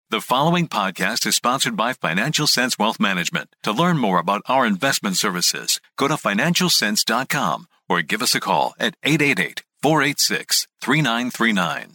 The following podcast is sponsored by Financial Sense Wealth Management. To learn more about our investment services, go to financialsense.com or give us a call at 888-486-3939.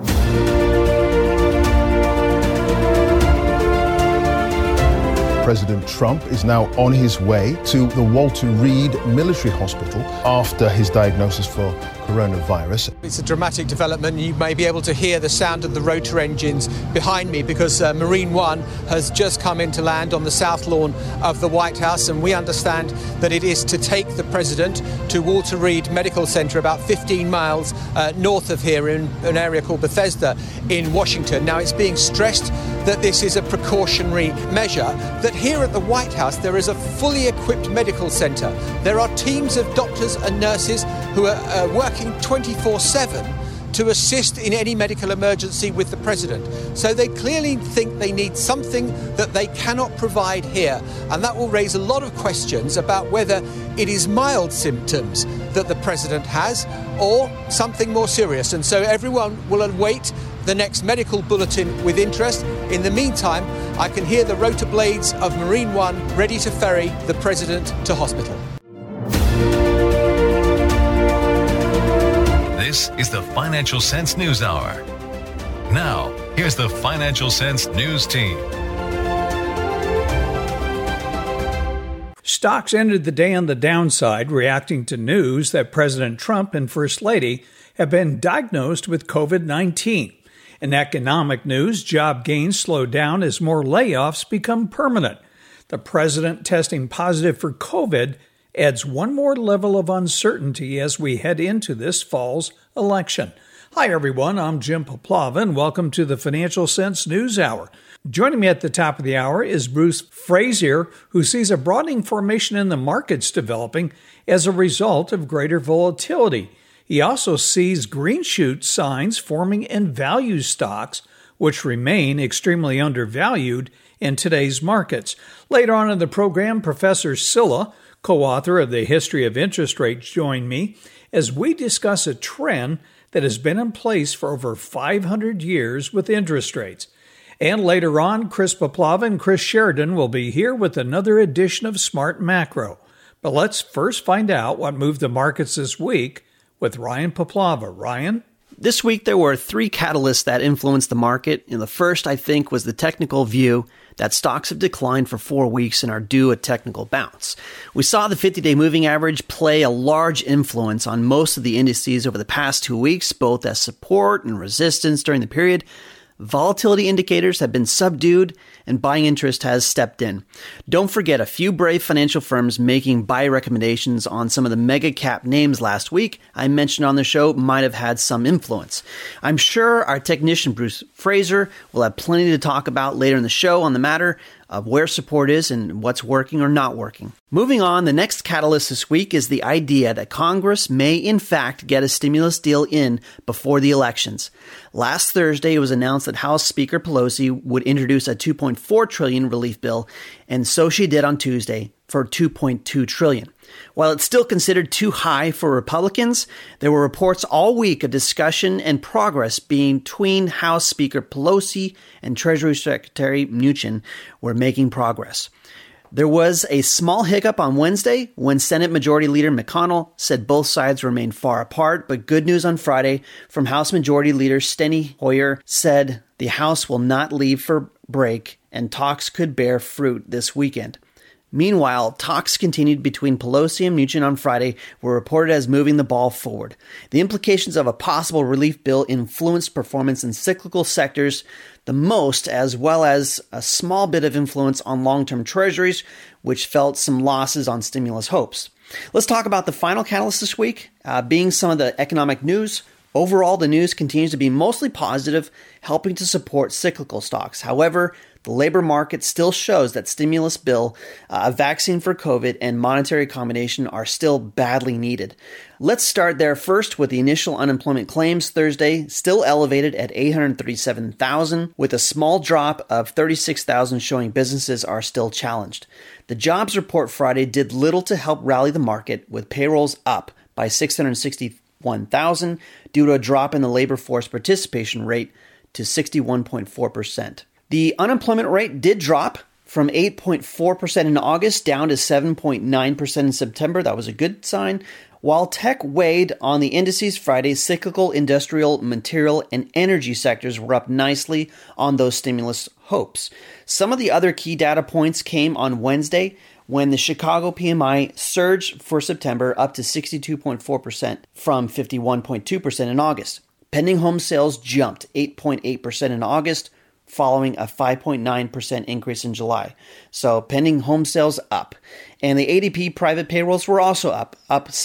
President Trump is now on his way to the Walter Reed Military Hospital after his diagnosis for coronavirus. It's a dramatic development. You may be able to hear the sound of the rotor engines behind me because Marine One has just come into land on the south lawn of the White House, and we understand that it is to take the president to Walter Reed Medical Center about 15 miles north of here in an area called Bethesda in Washington. Now, it's being stressed that this is a precautionary measure, that here at the White House there is a fully equipped medical center. There are teams of doctors and nurses who are working 24/7 to assist in any medical emergency with the president. So they clearly think they need something that they cannot provide here. And that will raise a lot of questions about whether it is mild symptoms that the president has or something more serious. And so everyone will await the next medical bulletin with interest. In the meantime, I can hear the rotor blades of Marine One ready to ferry the president to hospital. This is the Financial Sense News Hour. Now, here's the Financial Sense News Team. Stocks ended the day on the downside, reacting to news that President Trump and First Lady have been diagnosed with COVID-19. In economic news, job gains slowed down as more layoffs become permanent. The president testing positive for COVID adds one more level of uncertainty as we head into this fall's election. Hi, everyone. I'm Jim Poplava, and welcome to the Financial Sense News Hour. Joining me at the top of the hour is Bruce Frazier, who sees a broadening formation in the markets developing as a result of greater volatility. He also sees green shoot signs forming in value stocks, which remain extremely undervalued in today's markets. Later on in the program, Professor Silla, co-author of The History of Interest Rates, joined me as we discuss a trend that has been in place for over 500 years with interest rates. And later on, Chris Poplava and Chris Sheridan will be here with another edition of Smart Macro. But let's first find out what moved the markets this week with Ryan Poplava. Ryan? This week, there were three catalysts that influenced the market. And the first, I think, was the technical view that stocks have declined for 4 weeks and are due a technical bounce. We saw the 50-day moving average play a large influence on most of the indices over the past 2 weeks, both as support and resistance during the period. Volatility indicators have been subdued and buying interest has stepped in. Don't forget a few brave financial firms making buy recommendations on some of the mega cap names last week I mentioned on the show might have had some influence. I'm sure our technician Bruce Fraser will have plenty to talk about later in the show on the matter of where support is and what's working or not working. Moving on, the next catalyst this week is the idea that Congress may in fact get a stimulus deal in before the elections. Last Thursday, it was announced that House Speaker Pelosi would introduce a $2.4 trillion relief bill, and so she did on Tuesday for $2.2 trillion. While it's still considered too high for Republicans, there were reports all week of discussion and progress between House Speaker Pelosi and Treasury Secretary Mnuchin were making progress. There was a small hiccup on Wednesday when Senate Majority Leader McConnell said both sides remain far apart, but good news on Friday from House Majority Leader Steny Hoyer said the House will not leave for break and talks could bear fruit this weekend. Meanwhile, talks continued between Pelosi and Mnuchin on Friday were reported as moving the ball forward. The implications of a possible relief bill influenced performance in cyclical sectors the most, as well as a small bit of influence on long-term treasuries, which felt some losses on stimulus hopes. Let's talk about the final catalyst this week, being some of the economic news. Overall, the news continues to be mostly positive, helping to support cyclical stocks. However, the labor market still shows that stimulus bill, a vaccine for COVID, and monetary accommodation are still badly needed. Let's start there first with the initial unemployment claims Thursday, still elevated at 837,000, with a small drop of 36,000 showing businesses are still challenged. The jobs report Friday did little to help rally the market, with payrolls up by 661,000 due to a drop in the labor force participation rate to 61.4%. The unemployment rate did drop from 8.4% in August down to 7.9% in September. That was a good sign. While tech weighed on the indices Friday, cyclical, industrial, material, and energy sectors were up nicely on those stimulus hopes. Some of the other key data points came on Wednesday when the Chicago PMI surged for September up to 62.4% from 51.2% in August. Pending home sales jumped 8.8% in August, following a 5.9% increase in July. So pending home sales up. And the ADP private payrolls were also up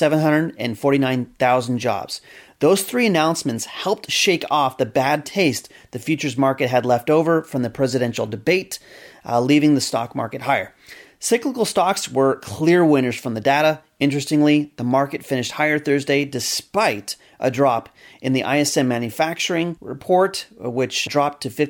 749,000 jobs. Those three announcements helped shake off the bad taste the futures market had left over from the presidential debate, leaving the stock market higher. Cyclical stocks were clear winners from the data. Interestingly, the market finished higher Thursday despite a drop in the ISM manufacturing report, which dropped to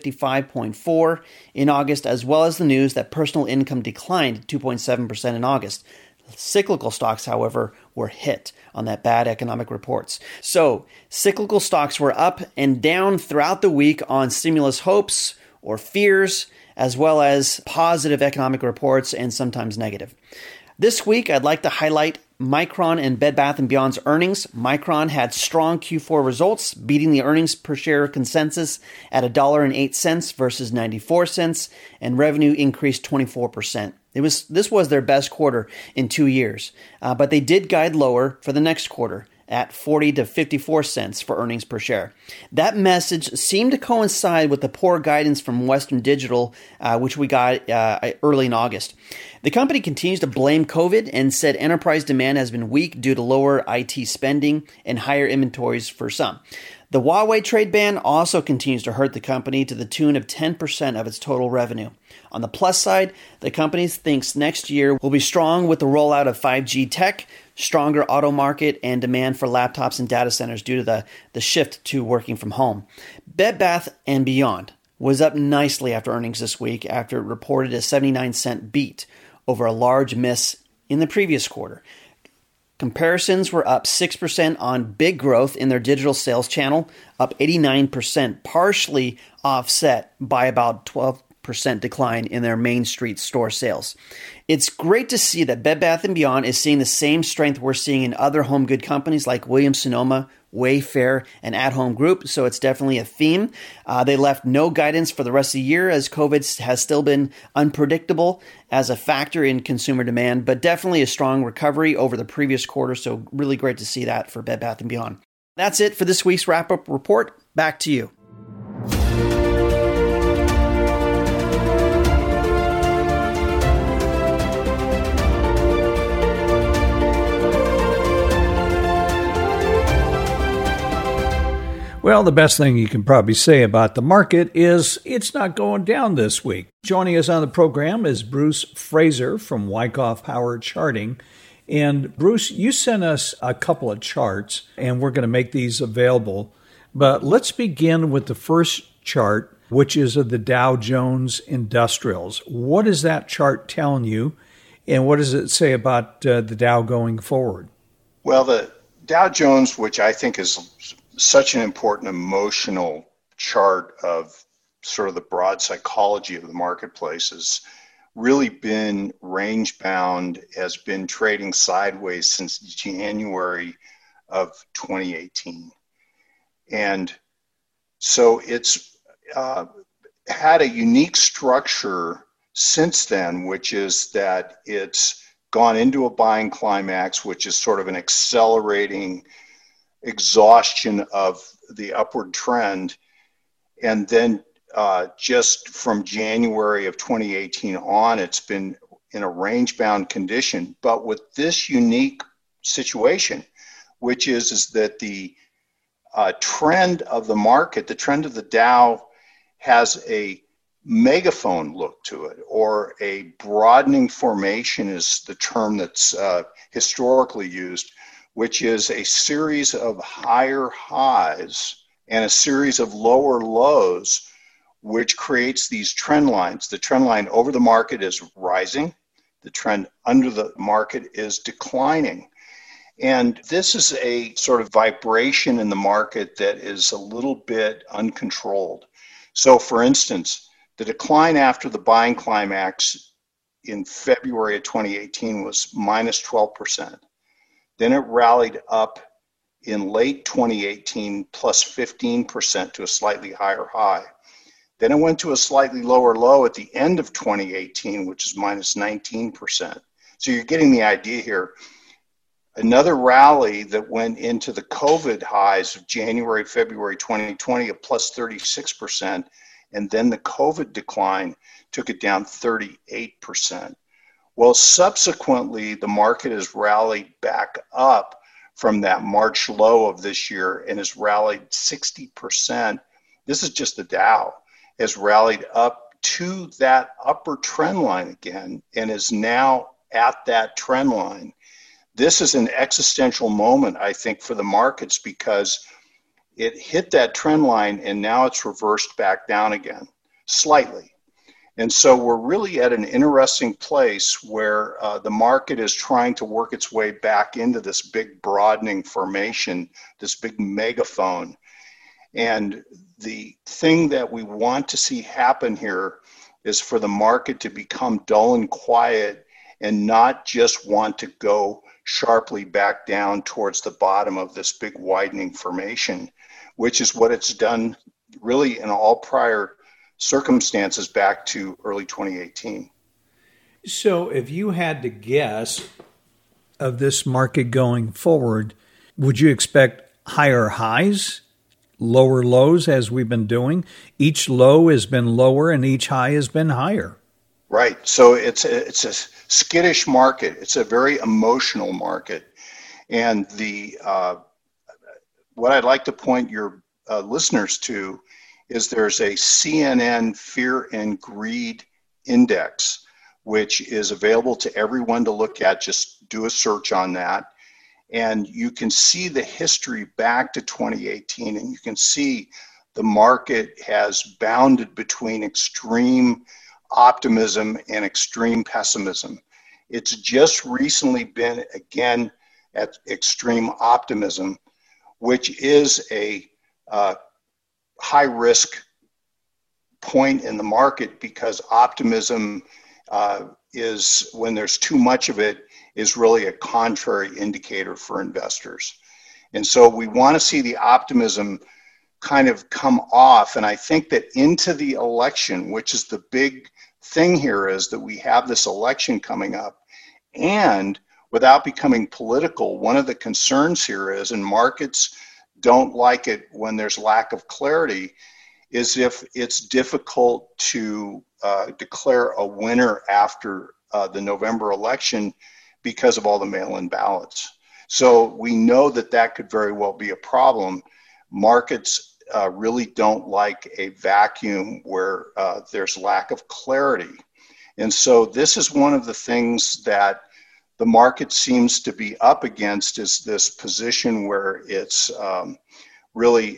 55.4 in August, as well as the news that personal income declined 2.7% in August. Cyclical stocks, however, were hit on that bad economic reports. So, cyclical stocks were up and down throughout the week on stimulus hopes or fears, as well as positive economic reports and sometimes negative. This week, I'd like to highlight Micron and Bed Bath & Beyond's earnings. Micron had strong Q4 results, beating the earnings per share consensus at $1.08 versus 94 cents, and revenue increased 24%. This was their best quarter in 2 years, but they did guide lower for the next quarter at 40 to 54 cents for earnings per share. That message seemed to coincide with the poor guidance from Western Digital, which we got early in August. The company continues to blame COVID and said enterprise demand has been weak due to lower IT spending and higher inventories for some. The Huawei trade ban also continues to hurt the company to the tune of 10% of its total revenue. On the plus side, the company thinks next year will be strong with the rollout of 5G tech, stronger auto market, and demand for laptops and data centers due to the shift to working from home. Bed Bath & Beyond was up nicely after earnings this week after it reported a 79-cent beat over a large miss in the previous quarter. Comparisons were up 6% on big growth in their digital sales channel, up 89%, partially offset by about 12% decline in their Main Street store sales. It's great to see that Bed Bath & Beyond is seeing the same strength we're seeing in other home good companies like Williams-Sonoma, Wayfair, and At Home Group, so it's definitely a theme. They left no guidance for the rest of the year as COVID has still been unpredictable as a factor in consumer demand, but definitely a strong recovery over the previous quarter, so really great to see that for Bed Bath & Beyond. That's it for this week's wrap-up report. Back to you. Well, the best thing you can probably say about the market is it's not going down this week. Joining us on the program is Bruce Fraser from Wyckoff Power Charting. And Bruce, you sent us a couple of charts, and we're going to make these available. But let's begin with the first chart, which is of the Dow Jones Industrials. What is that chart telling you, and what does it say about the Dow going forward? Well, the Dow Jones, which I think is such an important emotional chart of sort of the broad psychology of the marketplace, has really been range bound, has been trading sideways since January of 2018. And so it's had a unique structure since then, which is that it's gone into a buying climax, which is sort of an accelerating exhaustion of the upward trend. And then just from January of 2018 on, it's been in a range-bound condition, but with this unique situation, which is that the trend of the market, the trend of the Dow, has a megaphone look to it, or a broadening formation is the term that's historically used, which is a series of higher highs and a series of lower lows, which creates these trend lines. The trend line over the market is rising. The trend under the market is declining. And this is a sort of vibration in the market that is a little bit uncontrolled. So for instance, The decline after the buying climax in February of 2018 was minus 12%. Then it rallied up in late 2018 plus 15% to a slightly higher high. Then it went to a slightly lower low at the end of 2018, which is minus 19%. So you're getting the idea here. Another rally that went into the COVID highs of January, February 2020 of plus 36%, and then the COVID decline took it down 38%. Well, subsequently, the market has rallied back up from that March low of this year and has rallied 60%. This is just the Dow, has rallied up to that upper trend line again and is now at that trend line. This is an existential moment, I think, for the markets because it hit that trend line and now it's reversed back down again, slightly. And so we're really at an interesting place where the market is trying to work its way back into this big broadening formation, this big megaphone. And the thing that we want to see happen here is for the market to become dull and quiet and not just want to go sharply back down towards the bottom of this big widening formation, which is what it's done really in all prior circumstances back to early 2018. So if you had to guess of this market going forward, would you expect higher highs, lower lows as we've been doing? Each low has been lower and each high has been higher. Right. So it's a skittish market. It's a very emotional market. And what I'd like to point your listeners to is there's a CNN Fear and Greed Index, which is available to everyone to look at. Just do a search on that. And you can see the history back to 2018, and you can see the market has bounded between extreme optimism and extreme pessimism. It's just recently been again at extreme optimism, which is a high risk point in the market because optimism is, when there's too much of it, is really a contrary indicator for investors. And so we want to see the optimism kind of come off. And I think that into the election, which is the big thing here, is that we have this election coming up. And without becoming political, one of the concerns here is, and markets don't like it when there's lack of clarity, is if it's difficult to declare a winner after the November election because of all the mail-in ballots. So we know that that could very well be a problem. Markets really don't like a vacuum where there's lack of clarity. And so this is one of the things that the market seems to be up against, is this position where it's really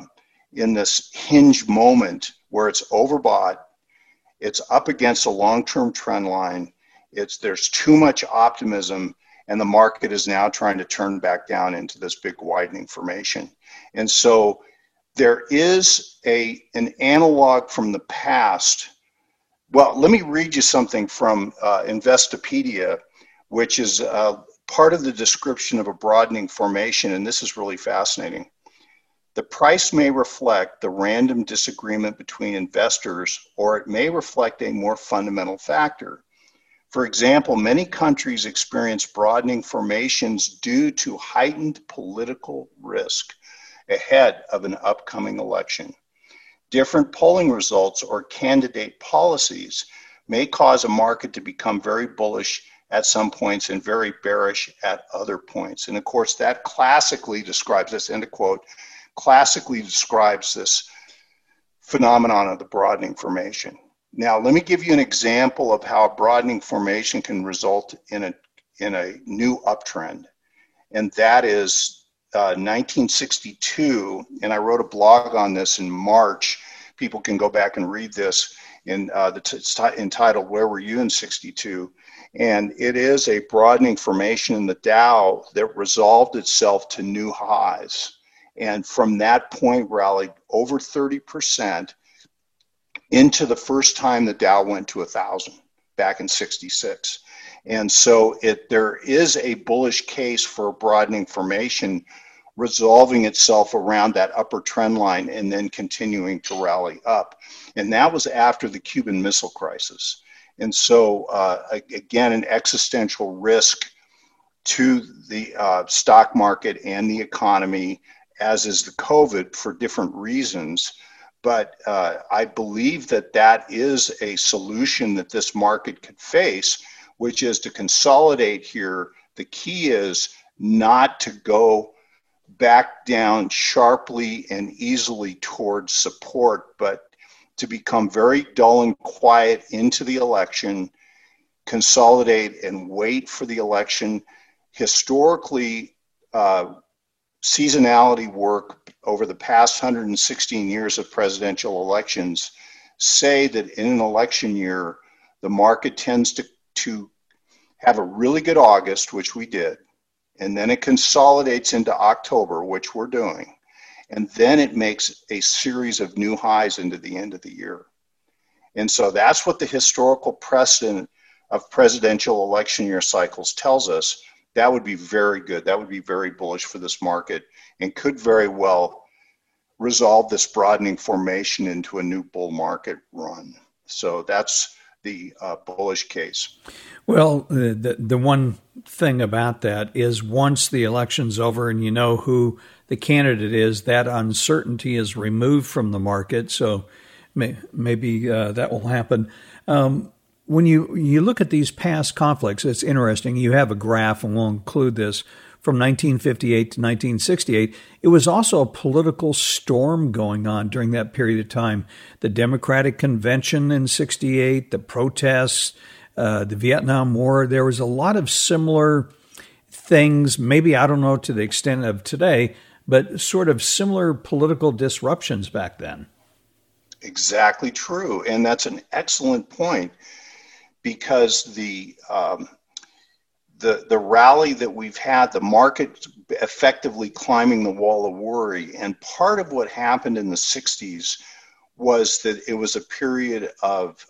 in this hinge moment where it's overbought, it's up against a long-term trend line, there's too much optimism, and the market is now trying to turn back down into this big widening formation. And so there is an analog from the past. Well, let me read you something from Investopedia, which is part of the description of a broadening formation, and this is really fascinating. The price may reflect the random disagreement between investors, or it may reflect a more fundamental factor. For example, many countries experience broadening formations due to heightened political risk ahead of an upcoming election. Different polling results or candidate policies may cause a market to become very bullish at some points and very bearish at other points. And of course, that classically describes this, end of quote, classically describes this phenomenon of the broadening formation. Now, let me give you an example of how a broadening formation can result in a new uptrend. And that is 1962, and I wrote a blog on this in March. People can go back and read this. It's entitled, Where Were You in 62? And it is a broadening formation in the Dow that resolved itself to new highs. And from that point rallied over 30%. into the first time the Dow went to 1,000 back in 66. And so there is a bullish case for a broadening formation resolving itself around that upper trend line and then continuing to rally up. And that was after the Cuban Missile Crisis. And so, again, an existential risk to the stock market and the economy, as is the COVID, for different reasons. But I believe that is a solution that this market could face, which is to consolidate here. The key is not to go back down sharply and easily towards support, but to become very dull and quiet into the election, consolidate and wait for the election. Historically, seasonality work over the past 116 years of presidential elections say that in an election year, the market tends to have a really good August, which we did, and then it consolidates into October, which we're doing. And then it makes a series of new highs into the end of the year. And so that's what the historical precedent of presidential election year cycles tells us. That would be very good. That would be very bullish for this market and could very well resolve this broadening formation into a new bull market run. So that's the bullish case. Well, the one thing about that is once the election's over and you know who the candidate is, that uncertainty is removed from the market. So maybe that will happen. When you look at these past conflicts, it's interesting. You have a graph, and we'll include this, from 1958 to 1968. It was also a political storm going on during that period of time. The Democratic Convention in 68, the protests, the Vietnam War. There was a lot of similar things, maybe, I don't know to the extent of today, but sort of similar political disruptions back then. Exactly true. And that's an excellent point, because the rally that we've had, the market effectively climbing the wall of worry. And part of what happened in the 60s was that it was a period of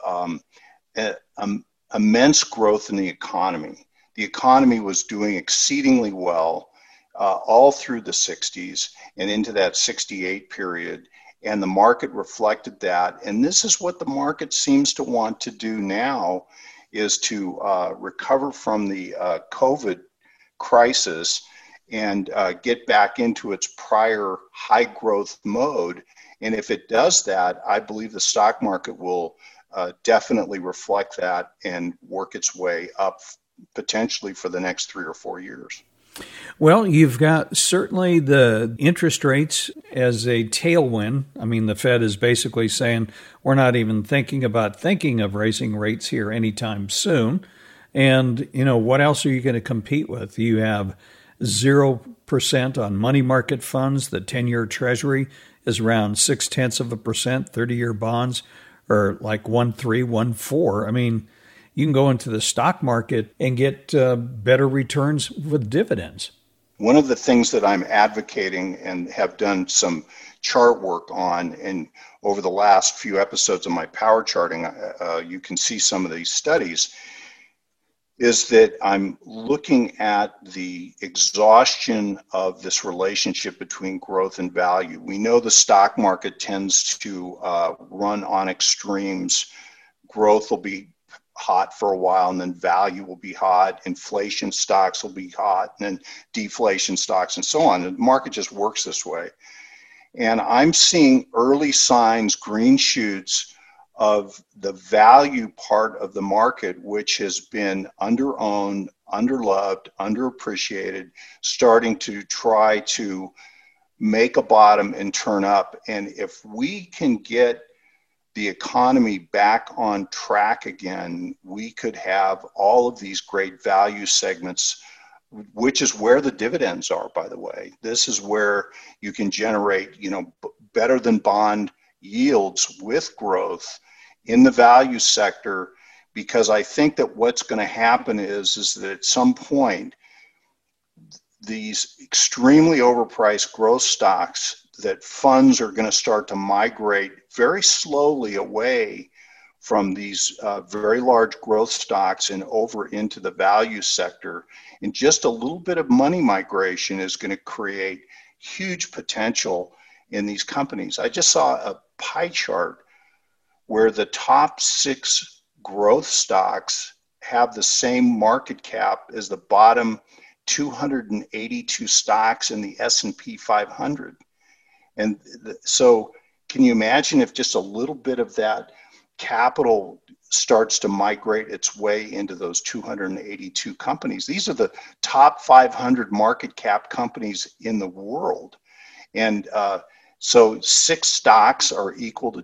immense growth in the economy. The economy was doing exceedingly well all through the 60s and into that 68 period. And the market reflected that. And this is what the market seems to want to do now, is to recover from the COVID crisis and get back into its prior high growth mode. And if it does that, I believe the stock market will definitely reflect that and work its way up potentially for the next 3 or 4 years. Well, you've got certainly the interest rates as a tailwind. I mean, the Fed is basically saying we're not even thinking of raising rates here anytime soon. And, what else are you going to compete with? You have 0% on money market funds. The 10-year Treasury is around 0.6%. 30-year bonds are like 1.3, 1.4. I mean, you can go into the stock market and get better returns with dividends. One of the things that I'm advocating and have done some chart work on, and over the last few episodes of my power charting, you can see some of these studies, is that I'm looking at the exhaustion of this relationship between growth and value. We know the stock market tends to run on extremes. Growth will be hot for a while, and then value will be hot. Inflation stocks will be hot, and then deflation stocks, and so on. The market just works this way. And I'm seeing early signs, green shoots, of the value part of the market, which has been underowned, underloved, underappreciated, starting to try to make a bottom and turn up. And if we can get the economy back on track again, we could have all of these great value segments, which is where the dividends are, by the way. This is where you can generate, better than bond yields with growth in the value sector, because I think that what's going to happen is that at some point, these extremely overpriced growth stocks that funds are going to start to migrate very slowly away from these very large growth stocks and over into the value sector. And just a little bit of money migration is going to create huge potential in these companies. I just saw a pie chart where the top 6 growth stocks have the same market cap as the bottom 282 stocks in the S&P 500. And so can you imagine if just a little bit of that capital starts to migrate its way into those 282 companies? These are the top 500 market cap companies in the world. And so 6 stocks are equal to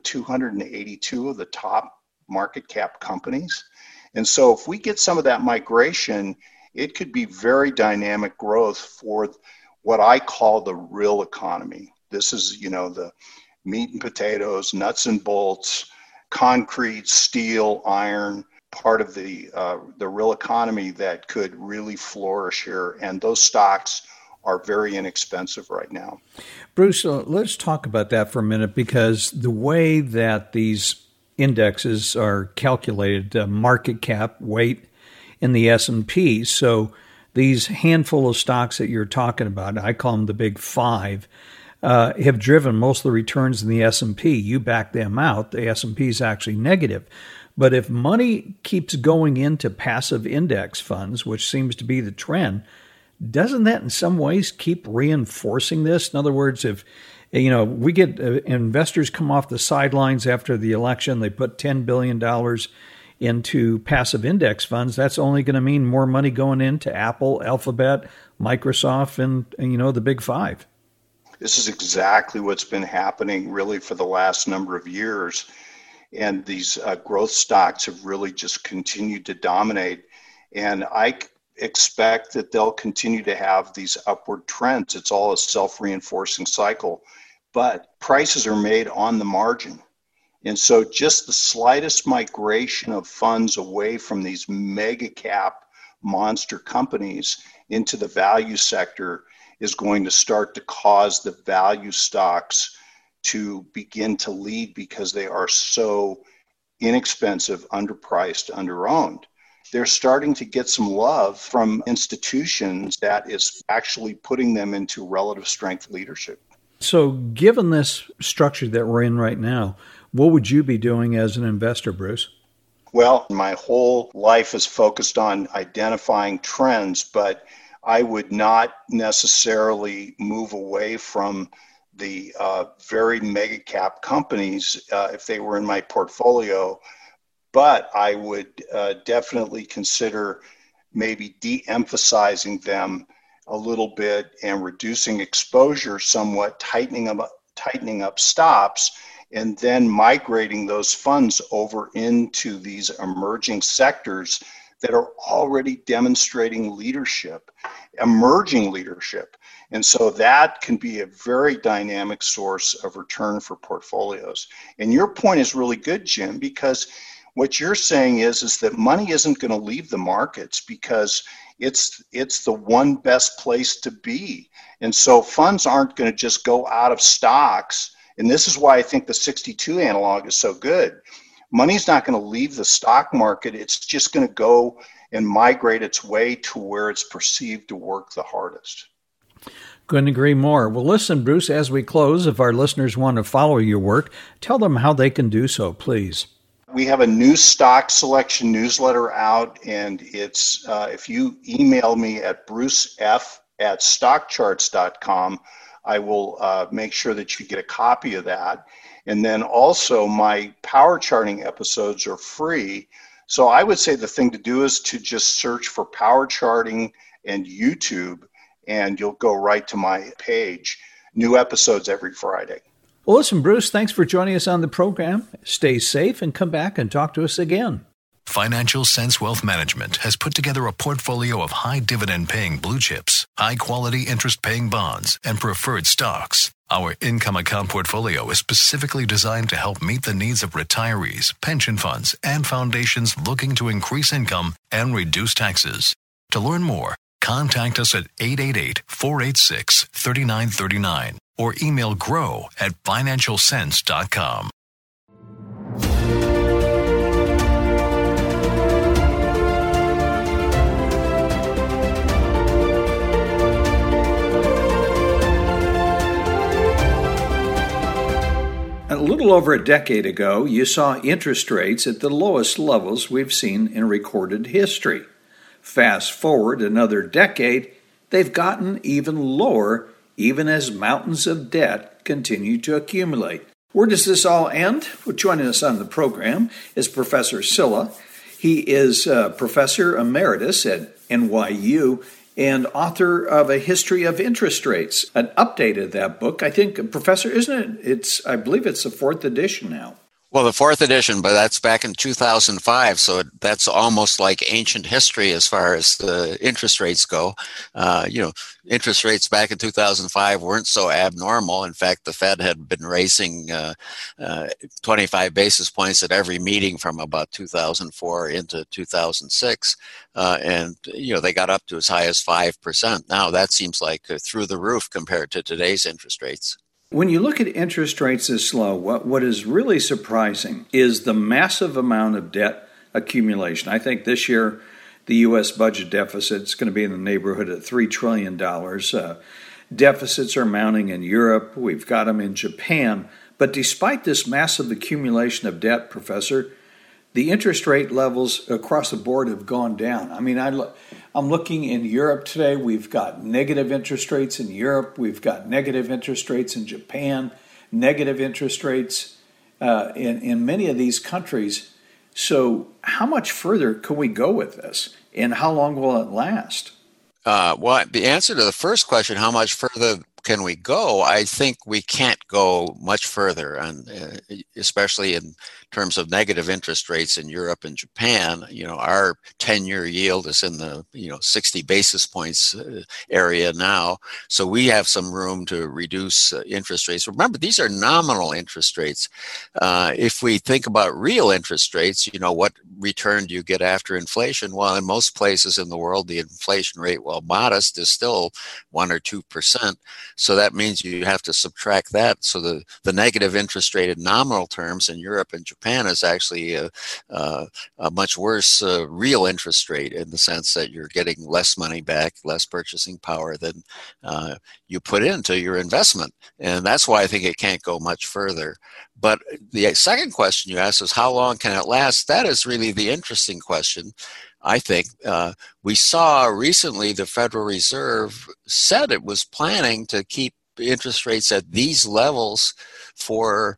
282 of the top market cap companies. And so if we get some of that migration, it could be very dynamic growth for what I call the real economy. This is, the meat and potatoes, nuts and bolts, concrete, steel, iron, part of the real economy that could really flourish here. And those stocks are very inexpensive right now. Bruce, let's talk about that for a minute, because the way that these indexes are calculated, market cap, weight in the S&P. So these handful of stocks that you're talking about, I call them the big 5, have driven most of the returns in the S&P. You back them out, the S&P is actually negative. But if money keeps going into passive index funds, which seems to be the trend, doesn't that in some ways keep reinforcing this? In other words, if we get investors come off the sidelines after the election, they put $10 billion into passive index funds, that's only going to mean more money going into Apple, Alphabet, Microsoft, and the big 5. This is exactly what's been happening really for the last number of years. And these growth stocks have really just continued to dominate. And I expect that they'll continue to have these upward trends. It's all a self-reinforcing cycle, but prices are made on the margin. And so just the slightest migration of funds away from these mega cap monster companies into the value sector is going to start to cause the value stocks to begin to lead because they are so inexpensive, underpriced, underowned. They're starting to get some love from institutions that is actually putting them into relative strength leadership. So given this structure that we're in right now, what would you be doing as an investor, Bruce? Well, my whole life is focused on identifying trends, but I would not necessarily move away from the very mega cap companies if they were in my portfolio. But I would definitely consider maybe de-emphasizing them a little bit and reducing exposure somewhat, tightening up stops, and then migrating those funds over into these emerging sectors that are already demonstrating leadership, emerging leadership. And so that can be a very dynamic source of return for portfolios. And your point is really good, Jim, because what you're saying is that money isn't going to leave the markets because it's the one best place to be. And so funds aren't going to just go out of stocks. And this is why I think the 62 analog is so good. Money's not going to leave the stock market. It's just going to go and migrate its way to where it's perceived to work the hardest. Couldn't agree more. Well, listen, Bruce, as we close, if our listeners want to follow your work, tell them how they can do so, please. We have a new stock selection newsletter out, and it's if you email me at brucef@stockcharts.com, I will make sure that you get a copy of that. And then also my power charting episodes are free. So I would say the thing to do is to just search for power charting and YouTube, and you'll go right to my page. New episodes every Friday. Well, listen, Bruce, thanks for joining us on the program. Stay safe and come back and talk to us again. Financial Sense Wealth Management has put together a portfolio of high dividend-paying blue chips, high-quality interest-paying bonds, and preferred stocks. Our income account portfolio is specifically designed to help meet the needs of retirees, pension funds, and foundations looking to increase income and reduce taxes. To learn more, Contact us at 888-486-3939 or email grow@financialsense.com. A little over a decade ago, you saw interest rates at the lowest levels we've seen in recorded history. Fast forward another decade, they've gotten even lower, even as mountains of debt continue to accumulate. Where does this all end? Well, joining us on the program is Professor Sylla. He is Professor Emeritus at NYU and author of A History of Interest Rates, an update of that book. I think, Professor, isn't it? I believe it's the 4th edition now. Well, the 4th edition, but that's back in 2005, so that's almost like ancient history as far as the interest rates go. Interest rates back in 2005 weren't so abnormal. In fact, the Fed had been raising 25 basis points at every meeting from about 2004 into 2006, and they got up to as high as 5%. Now that seems like through the roof compared to today's interest rates. When you look at interest rates this low, what is really surprising is the massive amount of debt accumulation. I think this year the U.S. budget deficit is going to be in the neighborhood of $3 trillion. Deficits are mounting in Europe. We've got them in Japan. But despite this massive accumulation of debt, Professor, the interest rate levels across the board have gone down. I mean, I'm looking in Europe today. We've got negative interest rates in Europe. We've got negative interest rates in Japan, negative interest rates in many of these countries. So how much further can we go with this, and how long will it last? Well, the answer to the first question, how much further can we go? I think we can't go much further, and especially in terms of negative interest rates in Europe and Japan. Our 10-year yield is in the 60 basis points area now, so we have some room to reduce interest rates. Remember, these are nominal interest rates. If we think about real interest rates, what return do you get after inflation? Well, in most places in the world, the inflation rate, while modest, is still 1 or 2%. So that means you have to subtract that. So the negative interest rate in nominal terms in Europe and Japan is actually a much worse real interest rate, in the sense that you're getting less money back, less purchasing power than you put into your investment. And that's why I think it can't go much further. But the second question you asked is, how long can it last? That is really the interesting question. I think we saw recently the Federal Reserve said it was planning to keep interest rates at these levels for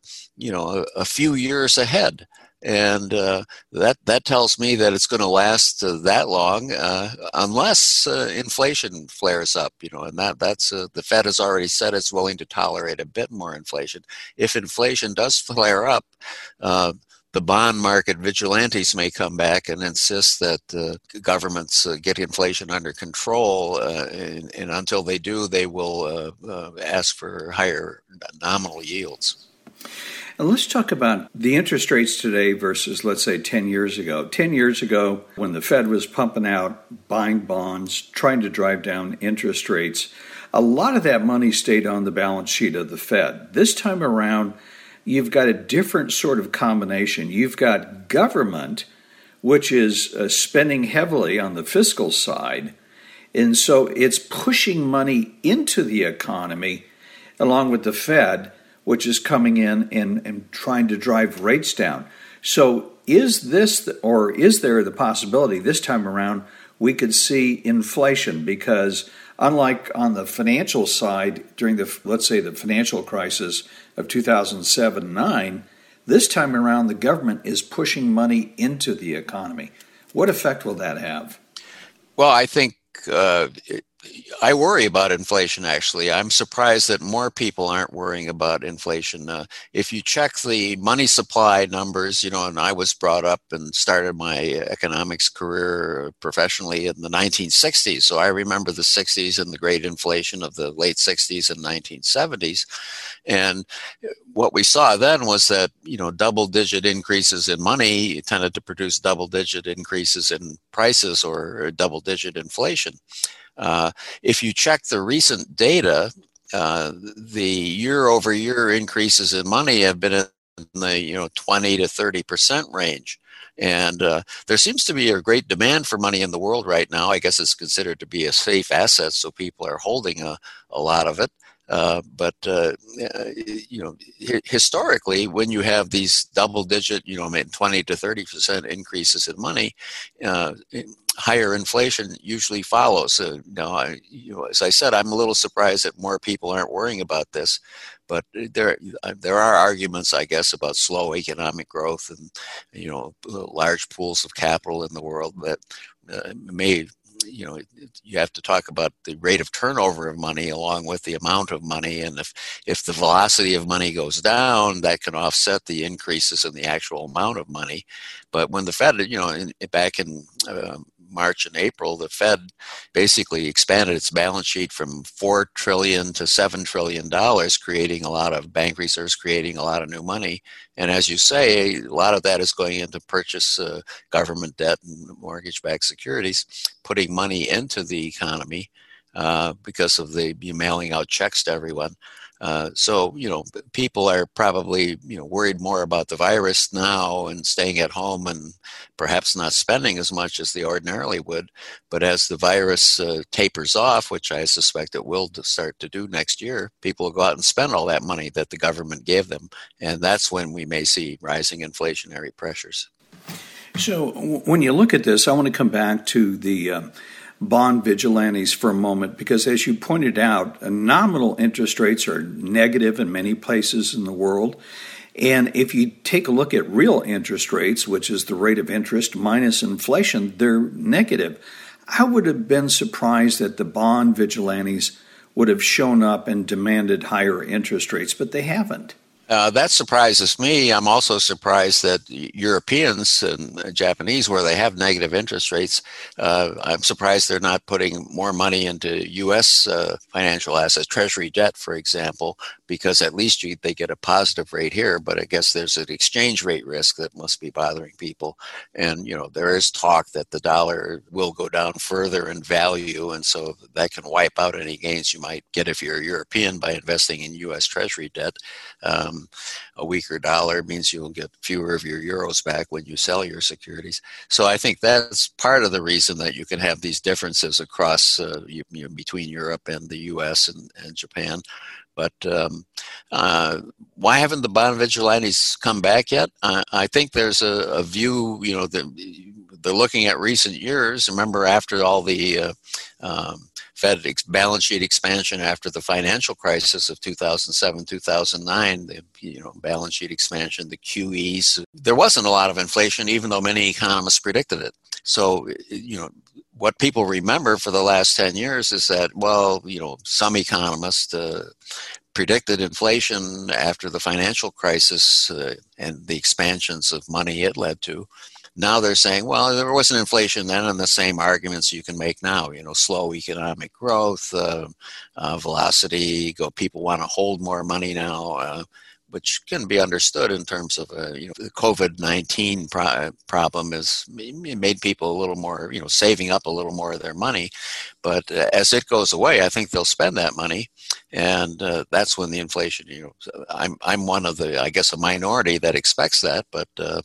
a few years ahead, and that tells me that it's going to last that long unless inflation flares up. And that's the Fed has already said it's willing to tolerate a bit more inflation. If inflation does flare up, the bond market vigilantes may come back and insist that governments get inflation under control, and until they do, they will ask for higher nominal yields. And let's talk about the interest rates today versus, let's say, 10 years ago. 10 years ago, when the Fed was pumping out, buying bonds, trying to drive down interest rates, a lot of that money stayed on the balance sheet of the Fed. This time around, you've got a different sort of combination. You've got government, which is spending heavily on the fiscal side, and so it's pushing money into the economy along with the Fed, which is coming in and trying to drive rates down. So is there the possibility this time around we could see inflation? Because unlike on the financial side during the financial crisis of 2007-9, this time around the government is pushing money into the economy. What effect will that have? Well, I think I worry about inflation, actually. I'm surprised that more people aren't worrying about inflation. If you check the money supply numbers, and I was brought up and started my economics career professionally in the 1960s. So I remember the 60s and the great inflation of the late 60s and 1970s. And what we saw then was that, double-digit increases in money tended to produce double-digit increases in prices or double-digit inflation. If you check the recent data, the year-over-year increases in money have been in the 20 to 30% range. And there seems to be a great demand for money in the world right now. I guess it's considered to be a safe asset, so people are holding a lot of it. Historically, when you have these double-digit, 20 to 30% increases in money, higher inflation usually follows. As I said, I'm a little surprised that more people aren't worrying about this. But there are arguments, I guess, about slow economic growth and large pools of capital in the world that may. You have to talk about the rate of turnover of money along with the amount of money. And if the velocity of money goes down, that can offset the increases in the actual amount of money. But when the Fed, back in March and April, the Fed basically expanded its balance sheet from $4 trillion to $7 trillion, creating a lot of bank reserves, creating a lot of new money. And as you say, a lot of that is going into purchase government debt and mortgage-backed securities, putting money into the economy because of the mailing out checks to everyone. So people are probably, worried more about the virus now and staying at home and perhaps not spending as much as they ordinarily would. But as the virus tapers off, which I suspect it will start to do next year, people will go out and spend all that money that the government gave them. And that's when we may see rising inflationary pressures. So when you look at this, I want to come back to the bond vigilantes for a moment, because as you pointed out, nominal interest rates are negative in many places in the world. And if you take a look at real interest rates, which is the rate of interest minus inflation, they're negative. I would have been surprised that the bond vigilantes would have shown up and demanded higher interest rates, but they haven't. That surprises me. I'm also surprised that Europeans and Japanese, where they have negative interest rates, I'm surprised they're not putting more money into U.S. Financial assets, Treasury debt, for example, because at least they get a positive rate here. But I guess there's an exchange rate risk that must be bothering people. And, there is talk that the dollar will go down further in value. And so that can wipe out any gains you might get if you're a European by investing in U.S. Treasury debt. A weaker dollar means you'll get fewer of your euros back when you sell your securities. So I think that's part of the reason that you can have these differences across between Europe and the U.S. and Japan. But why haven't the bond vigilantes come back yet? I think there's a view, they're looking at recent years. Remember, after all the Fed balance sheet expansion after the financial crisis of 2007, 2009, the balance sheet expansion, the QEs, there wasn't a lot of inflation, even though many economists predicted it. So, what people remember for the last 10 years is that, some economists predicted inflation after the financial crisis and the expansions of money it led to. Now they're saying, well, there wasn't inflation then, and the same arguments you can make now. Slow economic growth, velocity, people want to hold more money now, which can be understood in terms of, the COVID-19 problem is it made people a little more, saving up a little more of their money. But as it goes away, I think they'll spend that money. And that's when the inflation, I'm one of the, I guess, a minority that expects that, but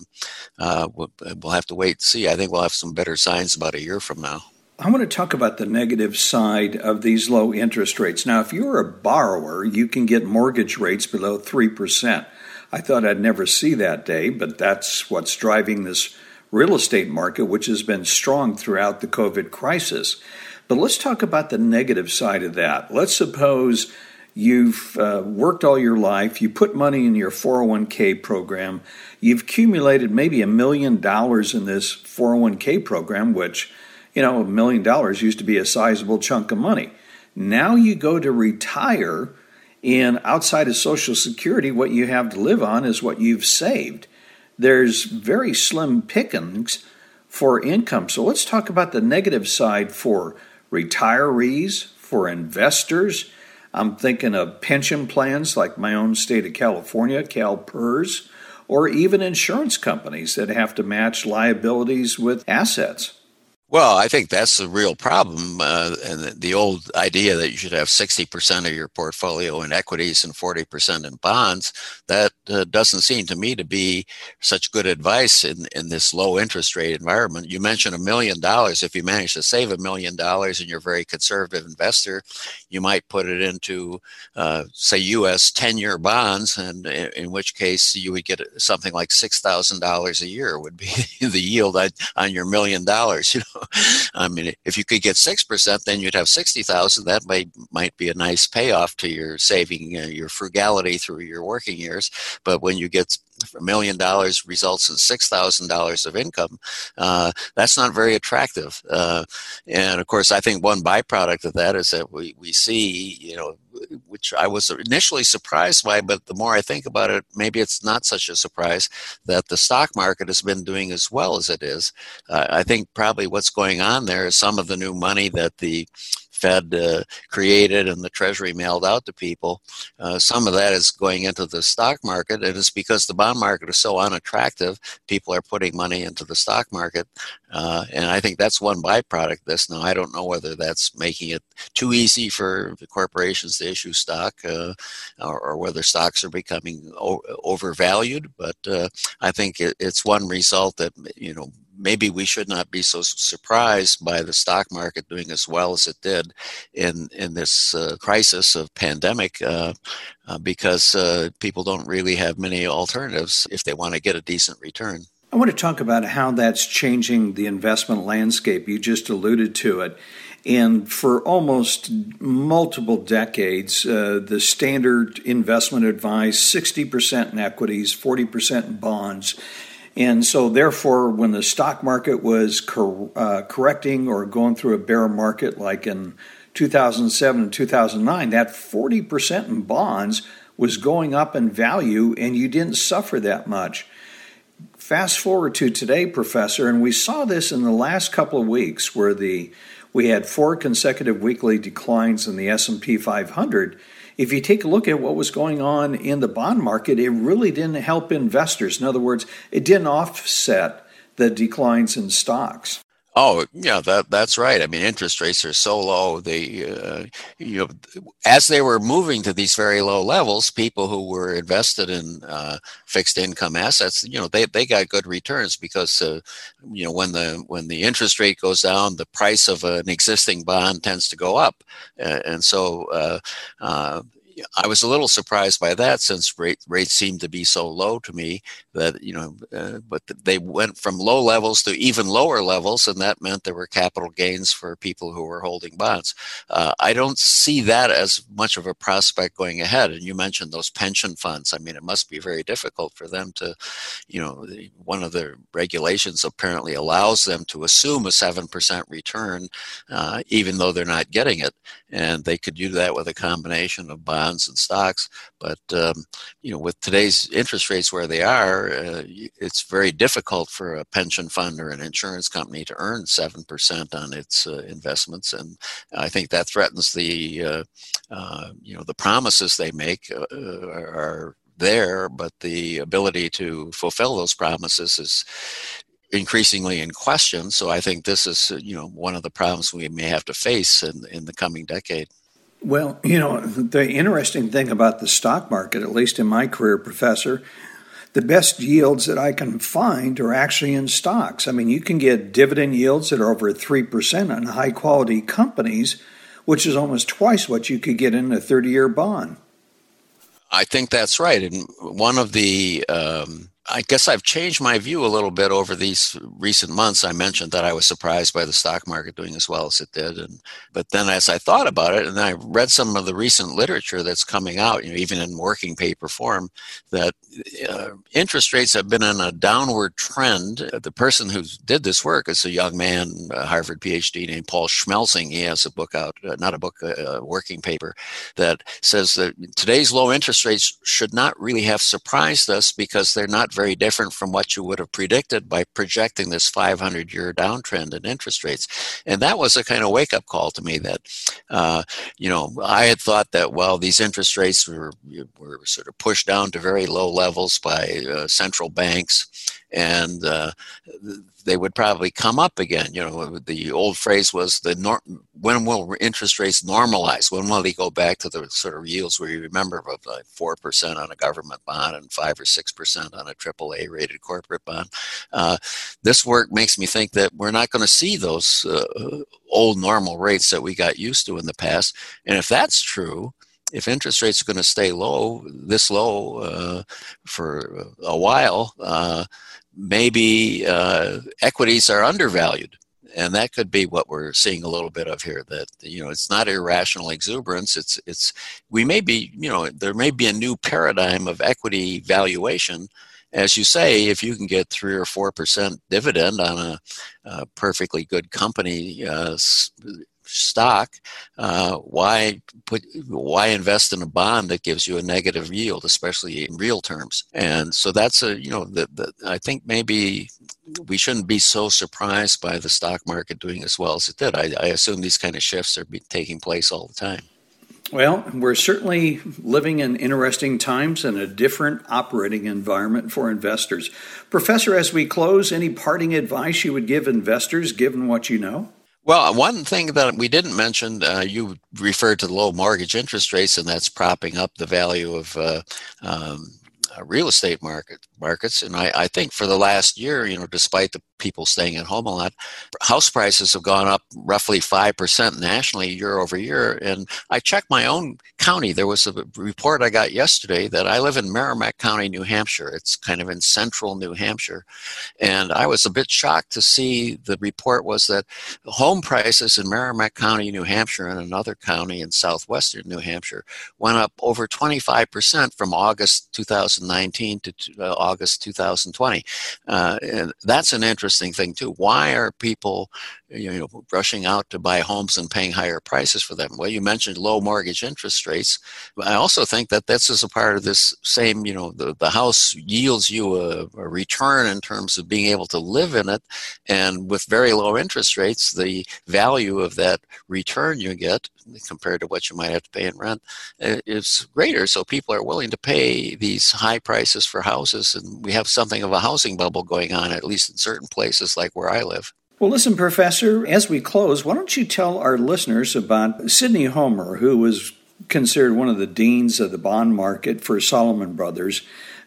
we'll have to wait and see. I think we'll have some better signs about a year from now. I want to talk about the negative side of these low interest rates. Now, if you're a borrower, you can get mortgage rates below 3%. I thought I'd never see that day, but that's what's driving this real estate market, which has been strong throughout the COVID crisis. But let's talk about the negative side of that. Let's suppose you've worked all your life, you put money in your 401k program, you've accumulated maybe $1 million in this 401k program, which $1 million used to be a sizable chunk of money. Now you go to retire, and outside of Social Security, what you have to live on is what you've saved. There's very slim pickings for income. So let's talk about the negative side for retirees, for investors. I'm thinking of pension plans like my own state of California, CalPERS, or even insurance companies that have to match liabilities with assets. Well, I think that's the real problem. And the old idea that you should have 60% of your portfolio in equities and 40% in bonds, that doesn't seem to me to be such good advice in this low interest rate environment. You mentioned $1 million. If you manage to save $1 million and you're a very conservative investor, you might put it into, say, U.S. 10-year bonds, and in which case you would get something like $6,000 a year would be the yield on your $1 million. I mean, if you could get 6%, then you'd have 60,000. That might be a nice payoff to your saving, your frugality through your working years. But when you get $1 million results in $6,000 of income, that's not very attractive. And of course, I think one byproduct of that is that we see, which I was initially surprised by, but the more I think about it, maybe it's not such a surprise that the stock market has been doing as well as it is. I think probably what's going on there is some of the new money that the Fed created and the Treasury mailed out to people. Some of that is going into the stock market, and it's because the bond market is so unattractive, people are putting money into the stock market. And I think that's one byproduct of this. Now, I don't know whether that's making it too easy for the corporations to issue stock or whether stocks are becoming overvalued, but I think it's one result that, maybe we should not be so surprised by the stock market doing as well as it did in this crisis of pandemic because people don't really have many alternatives if they want to get a decent return. I want to talk about how that's changing the investment landscape. You just alluded to it. And for almost multiple decades, the standard investment advice, 60% in equities, 40% in bonds. And so therefore, when the stock market was correcting or going through a bear market like in 2007 and 2009, that 40% in bonds was going up in value and you didn't suffer that much. Fast forward to today, Professor, and we saw this in the last couple of weeks where we had 4 consecutive weekly declines in the S&P 500. If you take a look at what was going on in the bond market, it really didn't help investors. In other words, it didn't offset the declines in stocks. Oh, yeah, that's right. I mean, interest rates are so low. They, as they were moving to these very low levels, people who were invested in fixed income assets, they got good returns because, when the interest rate goes down, the price of an existing bond tends to go up, and so. I was a little surprised by that since rates seemed to be so low to me that, but they went from low levels to even lower levels, and that meant there were capital gains for people who were holding bonds. I don't see that as much of a prospect going ahead. And you mentioned those pension funds. I mean, it must be very difficult for them to, one of the regulations apparently allows them to assume a 7% return, even though they're not getting it. And they could do that with a combination of bonds and stocks, but with today's interest rates where they are, it's very difficult for a pension fund or an insurance company to earn 7% on its investments, and I think that threatens the promises they make are there, but the ability to fulfill those promises is increasingly in question. So I think this is one of the problems we may have to face in the coming decade. Well, the interesting thing about the stock market, at least in my career, Professor, the best yields that I can find are actually in stocks. I mean, you can get dividend yields that are over 3% on high-quality companies, which is almost twice what you could get in a 30-year bond. I think that's right. And one of the I guess I've changed my view a little bit over these recent months. I mentioned that I was surprised by the stock market doing as well as it did. But then as I thought about it, and I read some of the recent literature that's coming out, even in working paper form, that interest rates have been on a downward trend. The person who did this work is a young man, a Harvard PhD named Paul Schmelzing. He has a book out, a working paper, that says that today's low interest rates should not really have surprised us because they're not very different from what you would have predicted by projecting this 500-year downtrend in interest rates. And that was a kind of wake-up call to me that, I had thought that, well, these interest rates were sort of pushed down to very low levels by central banks, and they would probably come up again. The old phrase was when will interest rates normalize? When will they go back to the sort of yields where you remember of like 4% on a government bond and 5 or 6% on a AAA rated corporate bond? This work makes me think that we're not going to see those old normal rates that we got used to in the past. And if that's true, if interest rates are going to stay this low for a while, maybe equities are undervalued. And that could be what we're seeing a little bit of here, that, it's not irrational exuberance. We may be, there may be a new paradigm of equity valuation. As you say, if you can get 3 or 4% dividend on a perfectly good company stock, why invest in a bond that gives you a negative yield, especially in real terms? And so that's I think maybe we shouldn't be so surprised by the stock market doing as well as it did. I assume these kind of shifts are taking place all the time. Well, we're certainly living in interesting times and a different operating environment for investors. Professor, as we close, any parting advice you would give investors given what you know? Well, one thing that we didn't mention, you referred to the low mortgage interest rates, and that's propping up the value of real estate markets. And I think for the last year, despite the people staying at home a lot, house prices have gone up roughly 5% nationally year over year. And I checked my own county. There was a report I got yesterday that I live in Merrimack County, New Hampshire. It's kind of in central New Hampshire. And I was a bit shocked to see the report was that home prices in Merrimack County, New Hampshire, and another county in southwestern New Hampshire went up over 25% from August 2019 to August 2020. And that's an interesting thing too. Why are people rushing out to buy homes and paying higher prices for them? Well, you mentioned low mortgage interest rates. I also think that this is a part of this same, the house yields you a return in terms of being able to live in it. And with very low interest rates, the value of that return you get compared to what you might have to pay in rent is greater. So people are willing to pay these high prices for houses. And we have something of a housing bubble going on, at least in certain places like where I live. Well, listen, Professor, as we close, why don't you tell our listeners about Sidney Homer, who was considered one of the deans of the bond market for Salomon Brothers.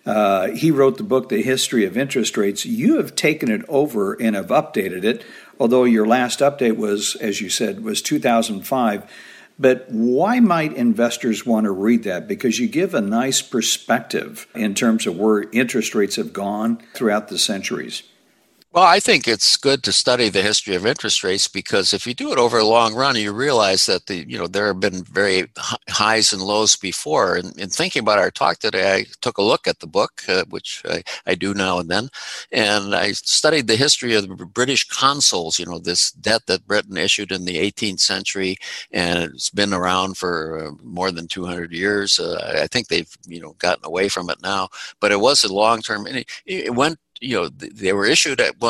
He wrote the book, The History of Interest Rates. You have taken it over and have updated it, although your last update was, as you said, was 2005. But why might investors want to read that? Because you give a nice perspective in terms of where interest rates have gone throughout the centuries. Well, I think it's good to study the history of interest rates, because if you do it over a long run, you realize that there have been very highs and lows before. And in thinking about our talk today, I took a look at the book, which I do now and then, and I studied the history of the British consols, this debt that Britain issued in the 18th century, and it's been around for more than 200 years. I think they've, gotten away from it now, but it was a long-term, and it went, they were issued at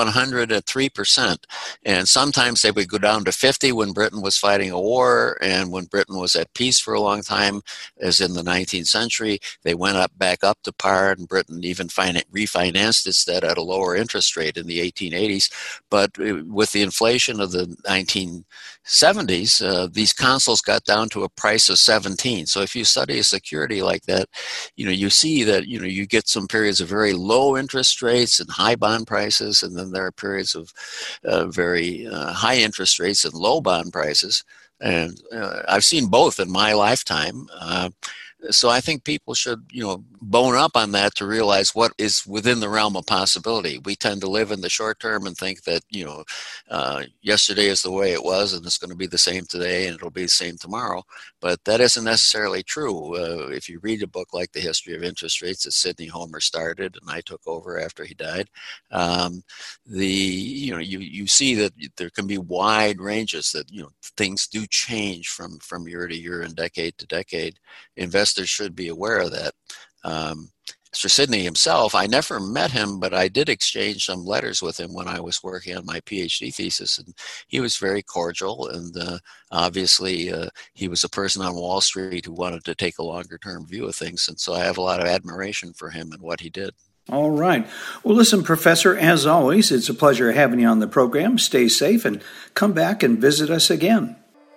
103%, and sometimes they would go down to 50 when Britain was fighting a war, and when Britain was at peace for a long time, as in the 19th century, they went back up to par, and Britain even refinanced its debt at a lower interest rate in the 1880s. But with the inflation of the 1970s, these consols got down to a price of 17. So if you study a security like that, you see that, you get some periods of very low interest rates and high bond prices, and then there are periods of very high interest rates and low bond prices. And I've seen both in my lifetime. So I think people should, bone up on that to realize what is within the realm of possibility. We tend to live in the short term and think that, yesterday is the way it was, and it's going to be the same today, and it'll be the same tomorrow. But that isn't necessarily true. If you read a book like The History of Interest Rates that Sidney Homer started, and I took over after he died, you see that there can be wide ranges, that things do change from year to year and decade to decade. Investors should be aware of that. Mr. Sidney himself, I never met him, but I did exchange some letters with him when I was working on my PhD thesis, and he was very cordial, and obviously he was a person on Wall Street who wanted to take a longer term view of things, and so I have a lot of admiration for him and what he did. All right. Well, listen, Professor, as always, it's a pleasure having you on the program. Stay safe and come back and visit us again.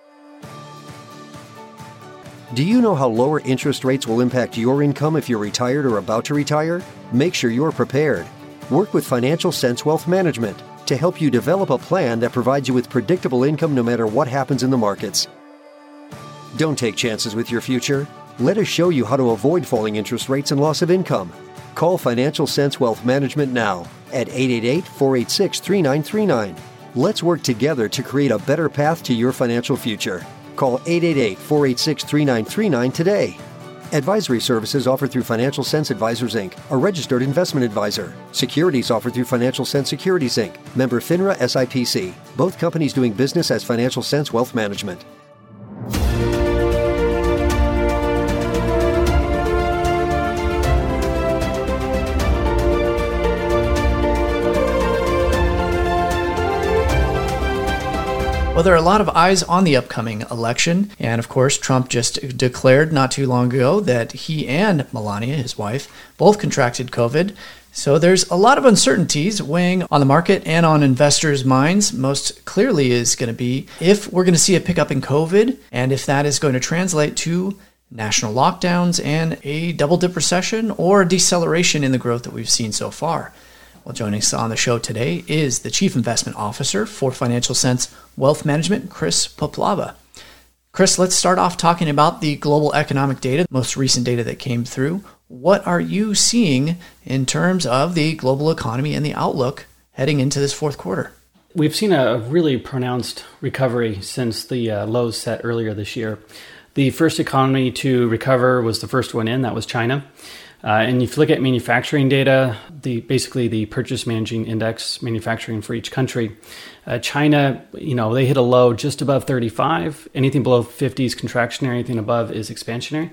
Do you know how lower interest rates will impact your income if you're retired or about to retire? Make sure you're prepared. Work with Financial Sense Wealth Management to help you develop a plan that provides you with predictable income no matter what happens in the markets. Don't take chances with your future. Let us show you how to avoid falling interest rates and loss of income. Call Financial Sense Wealth Management now at 888-486-3939. Let's work together to create a better path to your financial future. Call 888-486-3939 today. Advisory services offered through Financial Sense Advisors, Inc., a registered investment advisor. Securities offered through Financial Sense Securities, Inc., member FINRA SIPC. Both companies doing business as Financial Sense Wealth Management. Well, there are a lot of eyes on the upcoming election, and of course, Trump just declared not too long ago that he and Melania, his wife, both contracted COVID. So there's a lot of uncertainties weighing on the market and on investors' minds. Most clearly is going to be if we're going to see a pickup in COVID, and if that is going to translate to national lockdowns and a double-dip recession or a deceleration in the growth that we've seen so far. Well, joining us on the show today is the Chief Investment Officer for Financial Sense Wealth Management, Chris Poplava. Chris, let's start off talking about the global economic data, most recent data that came through. What are you seeing in terms of the global economy and the outlook heading into this fourth quarter? We've seen a really pronounced recovery since the lows set earlier this year. The first economy to recover was the first one in, that was China. And if you look at manufacturing data, basically the purchase managing index manufacturing for each country, China, they hit a low just above 35. Anything below 50 is contractionary, anything above is expansionary.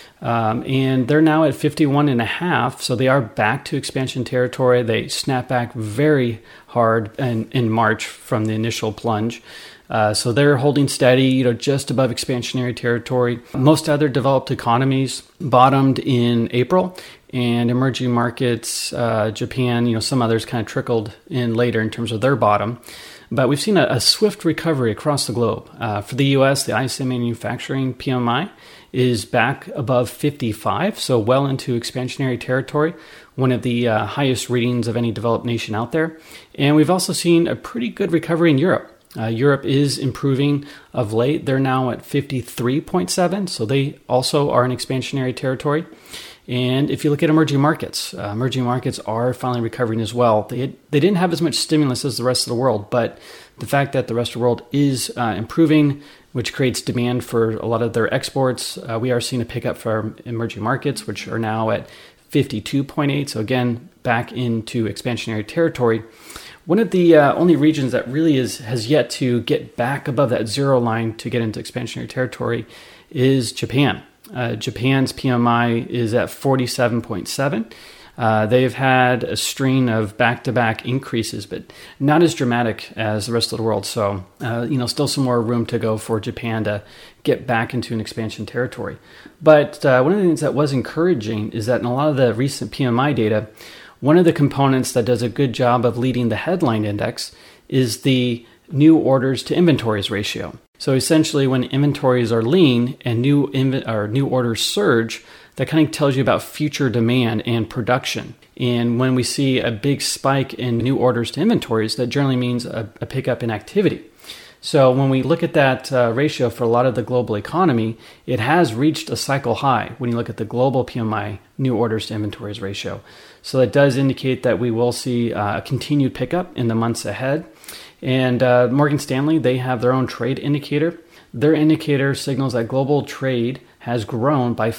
And they're now at 51.5, so they are back to expansion territory. They snap back very hard in March from the initial plunge. So they're holding steady, just above expansionary territory. Most other developed economies bottomed in April, and emerging markets, Japan, some others kind of trickled in later in terms of their bottom. But we've seen a swift recovery across the globe. For the U.S., the ISM manufacturing PMI is back above 55, so well into expansionary territory, one of the highest readings of any developed nation out there. And we've also seen a pretty good recovery in Europe. Europe is improving of late. They're now at 53.7, so they also are in expansionary territory. And if you look at emerging markets are finally recovering as well. They didn't have as much stimulus as the rest of the world, but the fact that the rest of the world is improving, which creates demand for a lot of their exports, we are seeing a pickup for emerging markets, which are now at 52.8, so again, back into expansionary territory. One of the only regions that really has yet to get back above that zero line to get into expansionary territory is Japan. Japan's PMI is at 47.7. They've had a string of back-to-back increases, but not as dramatic as the rest of the world. So, still some more room to go for Japan to get back into an expansion territory. But one of the things that was encouraging is that in a lot of the recent PMI data, one of the components that does a good job of leading the headline index is the new orders to inventories ratio. So essentially, when inventories are lean and new orders surge, that kind of tells you about future demand and production. And when we see a big spike in new orders to inventories, that generally means a pickup in activity. So when we look at that ratio for a lot of the global economy, it has reached a cycle high when you look at the global PMI new orders to inventories ratio. So that does indicate that we will see a continued pickup in the months ahead. And Morgan Stanley, they have their own trade indicator. Their indicator signals that global trade has grown by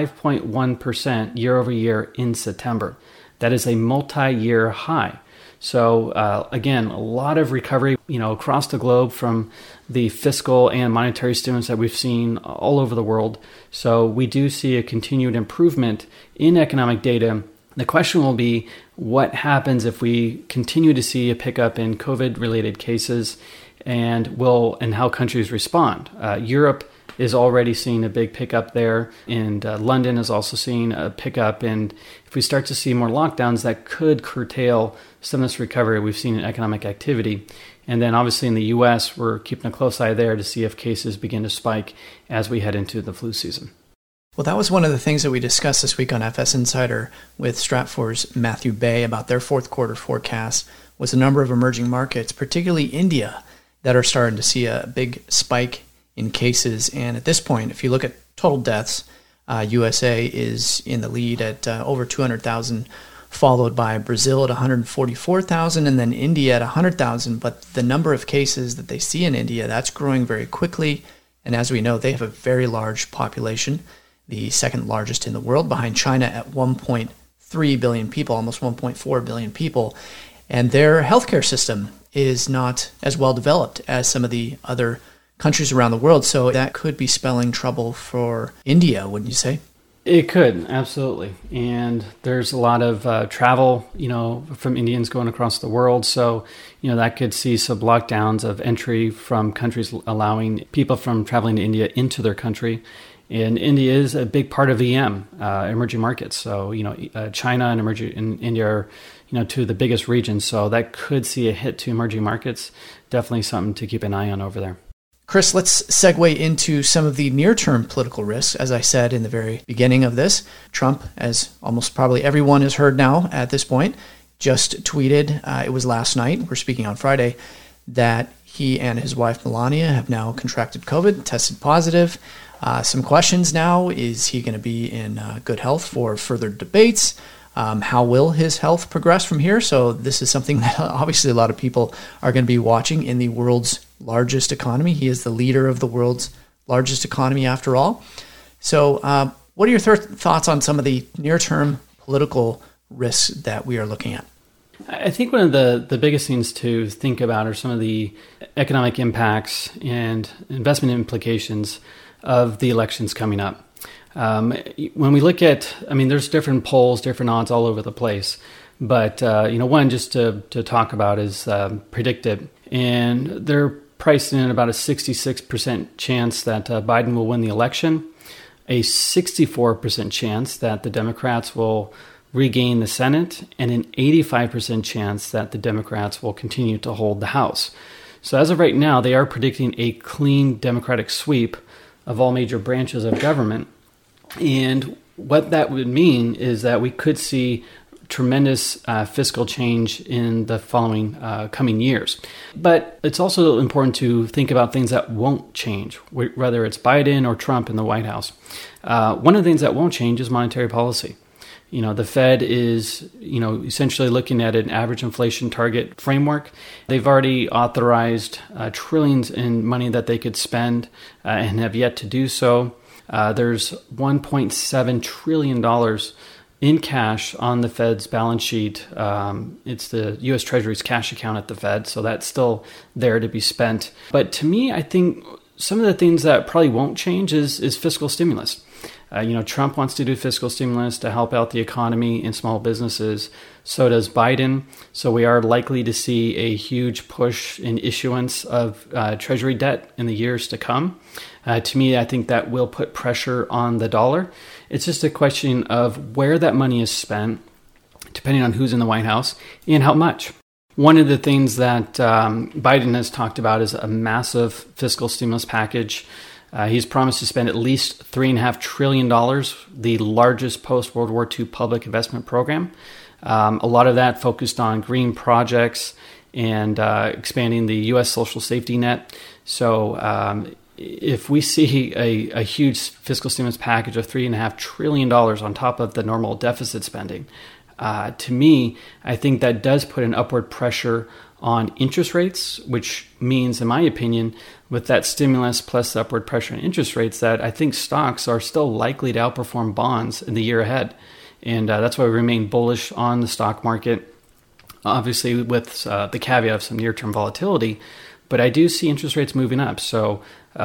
5.1% year over year in September. That is a multi-year high. So again, a lot of recovery, across the globe from the fiscal and monetary stimulus that we've seen all over the world. So we do see a continued improvement in economic data. The question will be, what happens if we continue to see a pickup in COVID-related cases, and how countries respond? Europe is already seeing a big pickup there, and London is also seeing a pickup. And if we start to see more lockdowns, that could curtail some of this recovery we've seen in economic activity. And then obviously in the U.S., we're keeping a close eye there to see if cases begin to spike as we head into the flu season. Well, that was one of the things that we discussed this week on FS Insider with Stratfor's Matthew Bay about their fourth quarter forecast, was a number of emerging markets, particularly India, that are starting to see a big spike in cases. And at this point, if you look at total deaths, USA is in the lead at over 200,000, followed by Brazil at 144,000, and then India at 100,000. But the number of cases that they see in India, that's growing very quickly. And as we know, they have a very large population, the second largest in the world, behind China at 1.3 billion people, almost 1.4 billion people. And their healthcare system is not as well developed as some of the other countries around the world. So that could be spelling trouble for India, wouldn't you say? It could, absolutely. And there's a lot of travel, from Indians going across the world. So, that could see some lockdowns of entry from countries allowing people from traveling to India into their country. And India is a big part of EM, emerging markets. So, China and India are, two of the biggest regions. So that could see a hit to emerging markets. Definitely something to keep an eye on over there. Chris, let's segue into some of the near-term political risks. As I said in the very beginning of this, Trump, as almost probably everyone has heard now at this point, just tweeted, it was last night, we're speaking on Friday, that he and his wife Melania have now contracted COVID, tested positive. Some questions now, is he going to be in good health for further debates? How will his health progress from here? So this is something that obviously a lot of people are going to be watching in the world's largest economy. He is the leader of the world's largest economy after all. So what are your thoughts on some of the near-term political risks that we are looking at? I think one of the biggest things to think about are some of the economic impacts and investment implications of the elections coming up. When we look at, there's different polls, different odds all over the place. But, one just to talk about is PredictIt. And they're priced in about a 66% chance that Biden will win the election, a 64% chance that the Democrats will regain the Senate, and an 85% chance that the Democrats will continue to hold the House. So as of right now, they are predicting a clean Democratic sweep of all major branches of government. And what that would mean is that we could see tremendous fiscal change in the following coming years. But it's also important to think about things that won't change, whether it's Biden or Trump in the White House. One of the things that won't change is monetary policy. The Fed is, essentially looking at an average inflation target framework. They've already authorized trillions in money that they could spend and have yet to do so. There's $1.7 trillion in cash on the Fed's balance sheet. It's the U.S. Treasury's cash account at the Fed, so that's still there to be spent. But to me, I think some of the things that probably won't change is fiscal stimulus. Trump wants to do fiscal stimulus to help out the economy and small businesses. So does Biden. So we are likely to see a huge push in issuance of Treasury debt in the years to come. To me, I think that will put pressure on the dollar. It's just a question of where that money is spent, depending on who's in the White House, and how much. One of the things that Biden has talked about is a massive fiscal stimulus package. He's promised to spend at least $3.5 trillion, the largest post-World War II public investment program. A lot of that focused on green projects and expanding the U.S. social safety net. So if we see a huge fiscal stimulus package of $3.5 trillion on top of the normal deficit spending, to me, I think that does put an upward pressure on interest rates, which means, in my opinion, with that stimulus plus the upward pressure on interest rates, that I think stocks are still likely to outperform bonds in the year ahead. And that's why we remain bullish on the stock market, obviously with the caveat of some near-term volatility. But I do see interest rates moving up. So,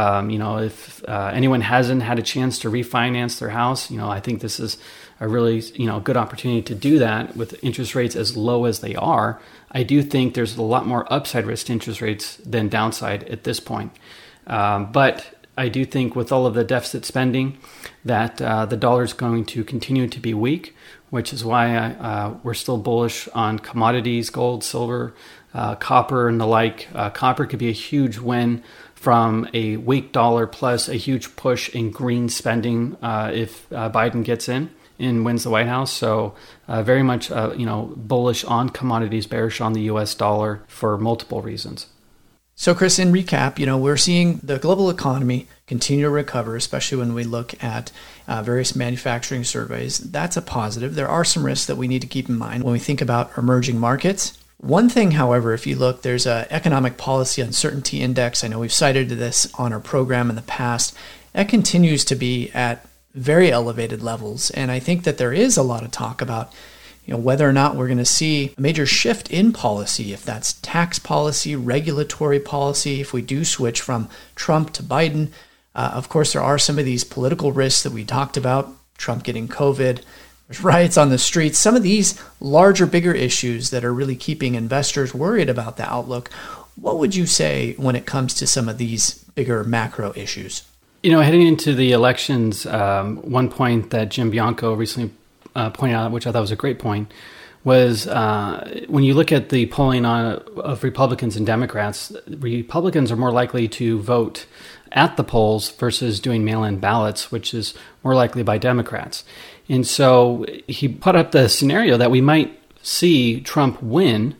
if anyone hasn't had a chance to refinance their house, I think this is a really, good opportunity to do that with interest rates as low as they are. I do think there's a lot more upside risk to interest rates than downside at this point. But I do think with all of the deficit spending that the dollar is going to continue to be weak, which is why we're still bullish on commodities, gold, silver, copper, and the like. Copper could be a huge win from a weak dollar plus a huge push in green spending if Biden gets in and wins the White House. So very much bullish on commodities, bearish on the U.S. dollar for multiple reasons. So Chris, in recap, we're seeing the global economy continue to recover, especially when we look at various manufacturing surveys. That's a positive. There are some risks that we need to keep in mind when we think about emerging markets. One thing, however, if you look, there's an economic policy uncertainty index. I know we've cited this on our program in the past. That continues to be at very elevated levels. And I think that there is a lot of talk about whether or not we're going to see a major shift in policy, if that's tax policy, regulatory policy, if we do switch from Trump to Biden. Of course, there are some of these political risks that we talked about, Trump getting COVID, there's riots on the streets, some of these larger, bigger issues that are really keeping investors worried about the outlook. What would you say when it comes to some of these bigger macro issues? Heading into the elections, one point that Jim Bianco recently pointed out, which I thought was a great point, was when you look at the polling of Republicans and Democrats, Republicans are more likely to vote at the polls versus doing mail-in ballots, which is more likely by Democrats. And so he put up the scenario that we might see Trump win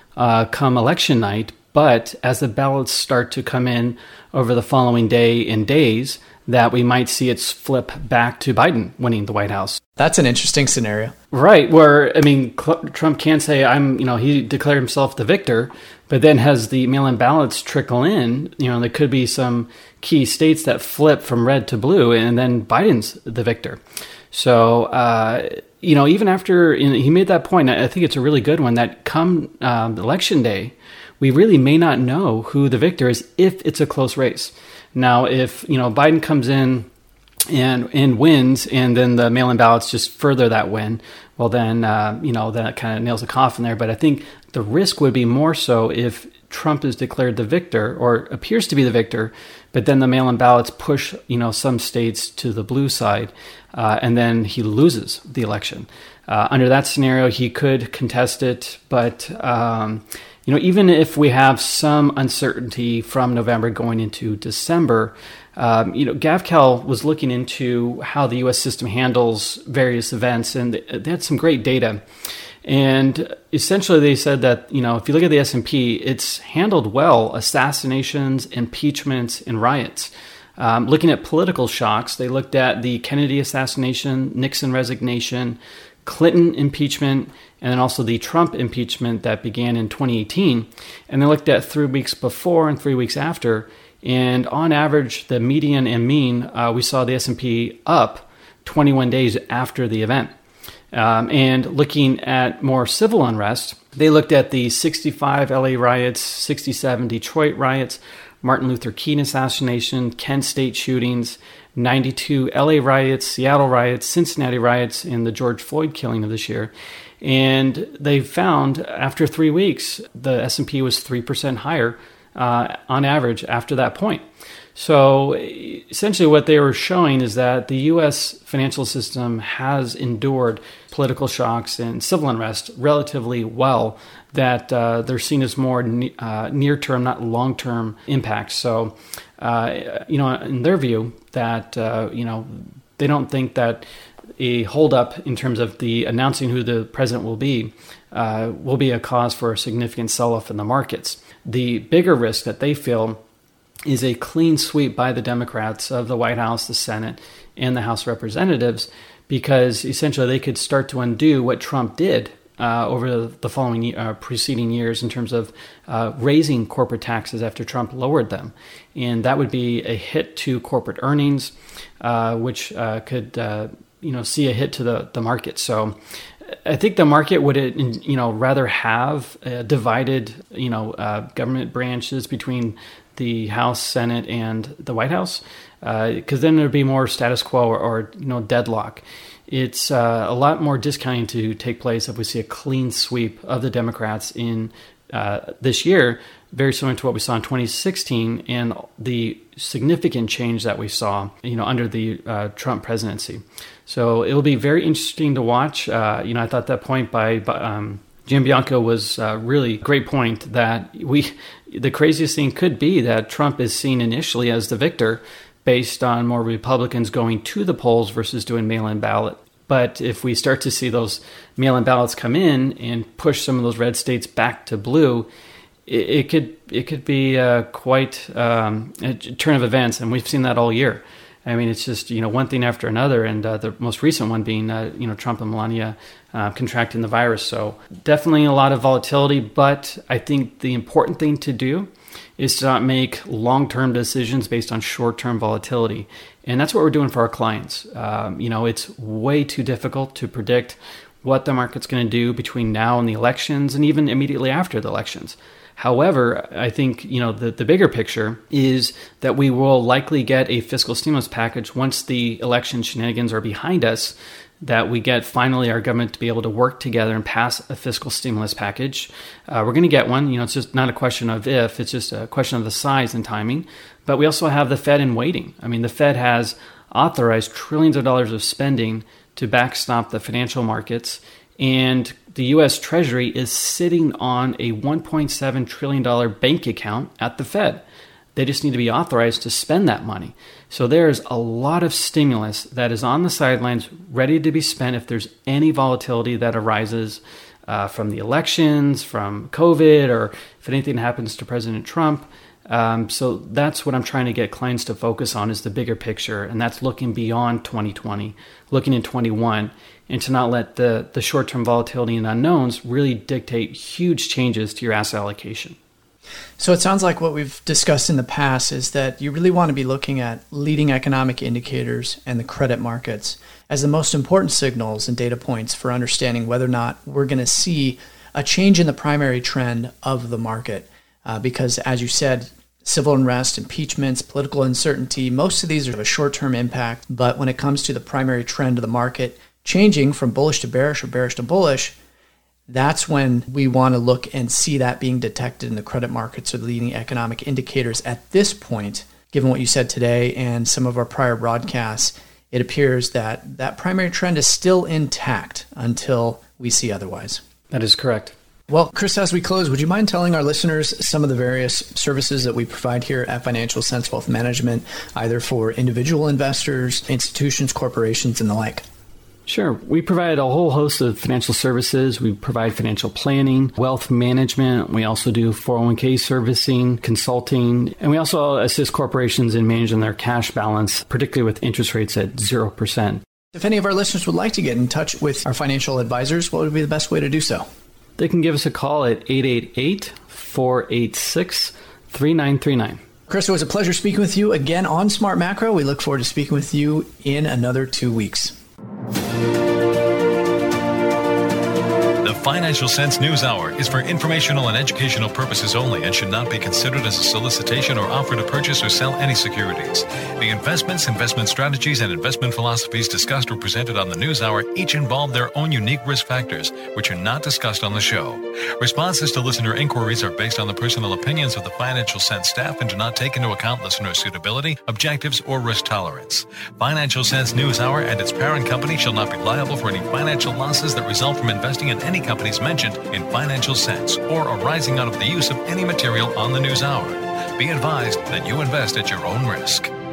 come election night, but as the ballots start to come in over the following day and days, that we might see it flip back to Biden winning the White House. There an interesting scenario. Right, where, Trump can say, he declared himself the victor, but then has the mail-in ballots trickle in, there could be some key states that flip from red to blue, and then Biden's the victor. So, even after he made that point, I think it's a really good one, that come election day, we really may not know who the victor is if it's a close race. Now, if Biden comes in and wins, and then the mail-in ballots just further that win, well, then that kind of nails the coffin there. But I think the risk would be more so if Trump is declared the victor or appears to be the victor, but then the mail-in ballots push some states to the blue side, and then he loses the election. Under that scenario, he could contest it, but even if we have some uncertainty from November going into December, GavCal was looking into how the U.S. system handles various events, and they had some great data. And essentially, they said that, if you look at the S&P, it's handled well assassinations, impeachments, and riots. Looking at political shocks, they looked at the Kennedy assassination, Nixon resignation, Clinton impeachment, and then also the Trump impeachment that began in 2018. And they looked at 3 weeks before and 3 weeks after. And on average, the median and mean, we saw the S&P up 21 days after the event. And looking at more civil unrest, they looked at the 65 LA riots, 67 Detroit riots, Martin Luther King assassination, Kent State shootings, 92 LA riots, Seattle riots, Cincinnati riots, and the George Floyd killing of this year. And they found after 3 weeks, the S&P was 3% higher on average after that point. So essentially what they were showing is that the U.S. financial system has endured political shocks and civil unrest relatively well, that they're seen as more near-term, not long-term impacts. So, in their view, that, they don't think that a holdup in terms of the announcing who the president will be a cause for a significant sell-off in the markets. The bigger risk that they feel is a clean sweep by the Democrats of the White House, the Senate, and the House of Representatives, because essentially they could start to undo what Trump did over the following preceding years in terms of raising corporate taxes after Trump lowered them. And that would be a hit to corporate earnings, which could see a hit to the market. So I think the market would, rather have divided, government branches between the House, Senate, and the White House, because then there'd be more status quo or deadlock. It's a lot more discounting to take place if we see a clean sweep of the Democrats in this year very similar to what we saw in 2016 and the significant change that we saw, under the Trump presidency. So it will be very interesting to watch. I thought that point by Jim Bianco was really a great point that the craziest thing could be that Trump is seen initially as the victor based on more Republicans going to the polls versus doing mail-in ballot. But if we start to see those mail-in ballots come in and push some of those red states back to blue, it could be quite a turn of events, and we've seen that all year. I mean, it's just one thing after another, and the most recent one being Trump and Melania contracting the virus. So definitely a lot of volatility, but I think the important thing to do is to not make long-term decisions based on short-term volatility. And that's what we're doing for our clients. It's way too difficult to predict what the market's going to do between now and the elections and even immediately after the elections. However, I think, the bigger picture is that we will likely get a fiscal stimulus package once the election shenanigans are behind us, that we get finally our government to be able to work together and pass a fiscal stimulus package. We're going to get one. It's just not a question of if, it's just a question of the size and timing. But we also have the Fed in waiting. I mean, the Fed has authorized trillions of dollars of spending to backstop the financial markets. And the U.S. Treasury is sitting on a $1.7 trillion bank account at the Fed. They just need to be authorized to spend that money. So there's a lot of stimulus that is on the sidelines ready to be spent if there's any volatility that arises from the elections, from COVID, or if anything happens to President Trump. So that's what I'm trying to get clients to focus on, is the bigger picture. And that's looking beyond 2020, looking in 21, and to not let the short-term volatility and unknowns really dictate huge changes to your asset allocation. So it sounds like what we've discussed in the past is that you really want to be looking at leading economic indicators and the credit markets as the most important signals and data points for understanding whether or not we're going to see a change in the primary trend of the market. Because as you said, civil unrest, impeachments, political uncertainty, most of these are of a short-term impact. But when it comes to the primary trend of the market changing from bullish to bearish or bearish to bullish, that's when we want to look and see that being detected in the credit markets or the leading economic indicators. At this point, given what you said today and some of our prior broadcasts, it appears that that primary trend is still intact until we see otherwise. That is correct. Well, Chris, as we close, would you mind telling our listeners some of the various services that we provide here at Financial Sense Wealth Management, either for individual investors, institutions, corporations, and the like? Sure. We provide a whole host of financial services. We provide financial planning, wealth management. We also do 401k servicing, consulting, and we also assist corporations in managing their cash balance, particularly with interest rates at 0%. If any of our listeners would like to get in touch with our financial advisors, what would be the best way to do so? They can give us a call at 888-486-3939. Chris, it was a pleasure speaking with you again on Smart Macro. We look forward to speaking with you in another 2 weeks. The Financial Sense News Hour is for informational and educational purposes only and should not be considered as a solicitation or offer to purchase or sell any securities. The investments, investment strategies, and investment philosophies discussed or presented on the News Hour each involve their own unique risk factors, which are not discussed on the show. Responses to listener inquiries are based on the personal opinions of the Financial Sense staff and do not take into account listener suitability, objectives, or risk tolerance. Financial Sense News Hour and its parent company shall not be liable for any financial losses that result from investing in any companies mentioned in Financial Sense or arising out of the use of any material on the News Hour. Be advised that you invest at your own risk.